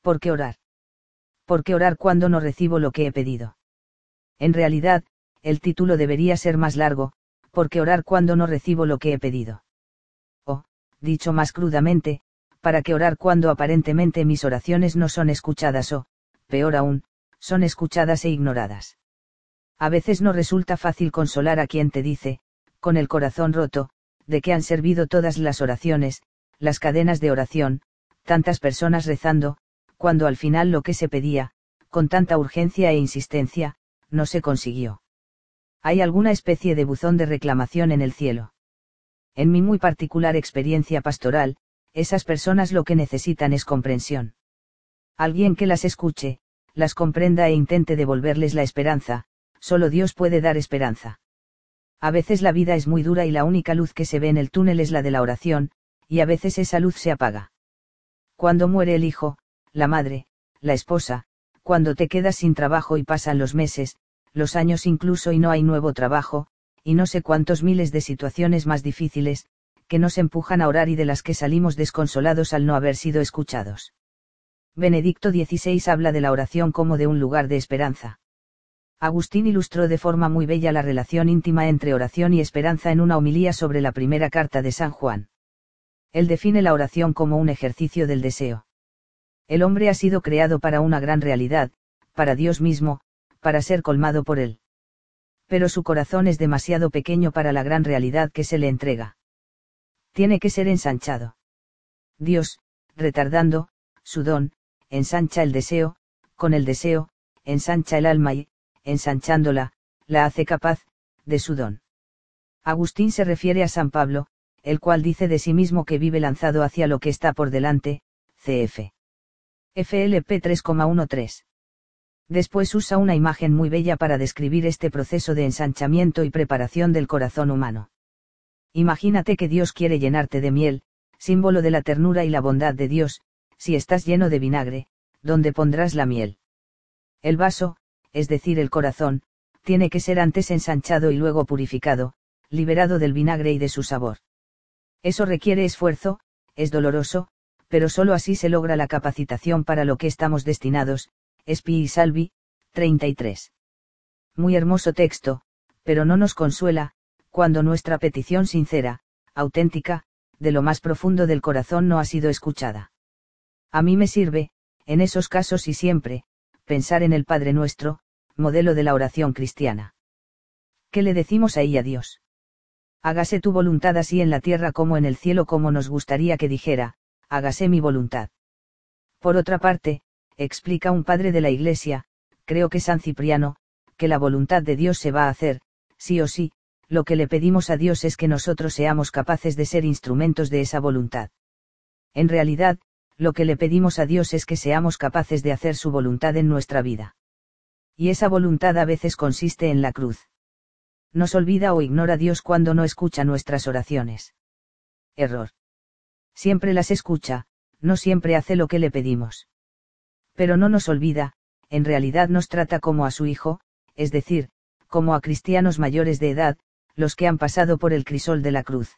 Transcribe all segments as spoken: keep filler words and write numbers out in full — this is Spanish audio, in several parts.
¿Por qué orar? ¿Por qué orar cuando no recibo lo que he pedido? En realidad, el título debería ser más largo, ¿por qué orar cuando no recibo lo que he pedido? O, dicho más crudamente, ¿para qué orar cuando aparentemente mis oraciones no son escuchadas o, peor aún, son escuchadas e ignoradas? A veces no resulta fácil consolar a quien te dice, con el corazón roto, de que han servido todas las oraciones, las cadenas de oración, tantas personas rezando, cuando al final lo que se pedía, con tanta urgencia e insistencia, no se consiguió. Hay alguna especie de buzón de reclamación en el cielo. En mi muy particular experiencia pastoral, esas personas lo que necesitan es comprensión. Alguien que las escuche, las comprenda e intente devolverles la esperanza, solo Dios puede dar esperanza. A veces la vida es muy dura y la única luz que se ve en el túnel es la de la oración, y a veces esa luz se apaga. Cuando muere el hijo, la madre, la esposa, cuando te quedas sin trabajo y pasan los meses, los años incluso y no hay nuevo trabajo, y no sé cuántos miles de situaciones más difíciles, que nos empujan a orar y de las que salimos desconsolados al no haber sido escuchados. Benedicto dieciséis habla de la oración como de un lugar de esperanza. Agustín ilustró de forma muy bella la relación íntima entre oración y esperanza en una homilía sobre la primera carta de San Juan. Él define la oración como un ejercicio del deseo. El hombre ha sido creado para una gran realidad, para Dios mismo, para ser colmado por él. Pero su corazón es demasiado pequeño para la gran realidad que se le entrega. Tiene que ser ensanchado. Dios, retardando su don, ensancha el deseo, con el deseo, ensancha el alma y, ensanchándola, la hace capaz, de su don. Agustín se refiere a San Pablo, el cual dice de sí mismo que vive lanzado hacia lo que está por delante, cf. F L P tres coma trece. Después usa una imagen muy bella para describir este proceso de ensanchamiento y preparación del corazón humano. Imagínate que Dios quiere llenarte de miel, símbolo de la ternura y la bondad de Dios. Si estás lleno de vinagre, ¿dónde pondrás la miel? El vaso, es decir el corazón, tiene que ser antes ensanchado y luego purificado, liberado del vinagre y de su sabor. Eso requiere esfuerzo, es doloroso, pero sólo así se logra la capacitación para lo que estamos destinados. Spi y Salvi, treinta y tres. Muy hermoso texto, pero no nos consuela, cuando nuestra petición sincera, auténtica, de lo más profundo del corazón no ha sido escuchada. A mí me sirve, en esos casos y siempre, pensar en el Padre Nuestro, modelo de la oración cristiana. ¿Qué le decimos ahí a Dios? Hágase tu voluntad así en la tierra como en el cielo, como nos gustaría que dijera, hágase mi voluntad. Por otra parte, explica un padre de la Iglesia, creo que San Cipriano, que la voluntad de Dios se va a hacer, sí o sí, lo que le pedimos a Dios es que nosotros seamos capaces de ser instrumentos de esa voluntad. En realidad, lo que le pedimos a Dios es que seamos capaces de hacer su voluntad en nuestra vida. Y esa voluntad a veces consiste en la cruz. Nos olvida o ignora Dios cuando no escucha nuestras oraciones. Error. Siempre las escucha, no siempre hace lo que le pedimos. Pero no nos olvida, en realidad nos trata como a su Hijo, es decir, como a cristianos mayores de edad, los que han pasado por el crisol de la cruz.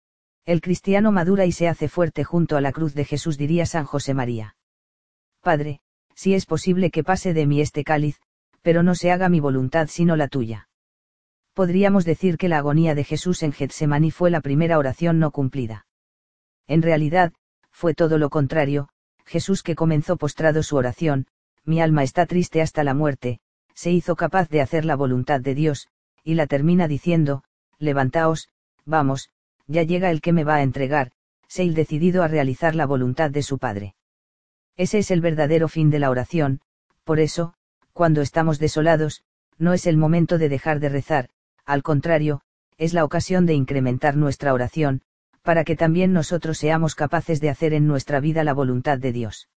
El cristiano madura y se hace fuerte junto a la cruz de Jesús, diría San José María. Padre, si es posible que pase de mí este cáliz, pero no se haga mi voluntad sino la tuya. Podríamos decir que la agonía de Jesús en Getsemaní fue la primera oración no cumplida. En realidad, fue todo lo contrario. Jesús, que comenzó postrado su oración, mi alma está triste hasta la muerte, se hizo capaz de hacer la voluntad de Dios, y la termina diciendo, levantaos, vamos, ya llega el que me va a entregar, sé il decidido a realizar la voluntad de su Padre. Ese es el verdadero fin de la oración, por eso, cuando estamos desolados, no es el momento de dejar de rezar, al contrario, es la ocasión de incrementar nuestra oración, para que también nosotros seamos capaces de hacer en nuestra vida la voluntad de Dios.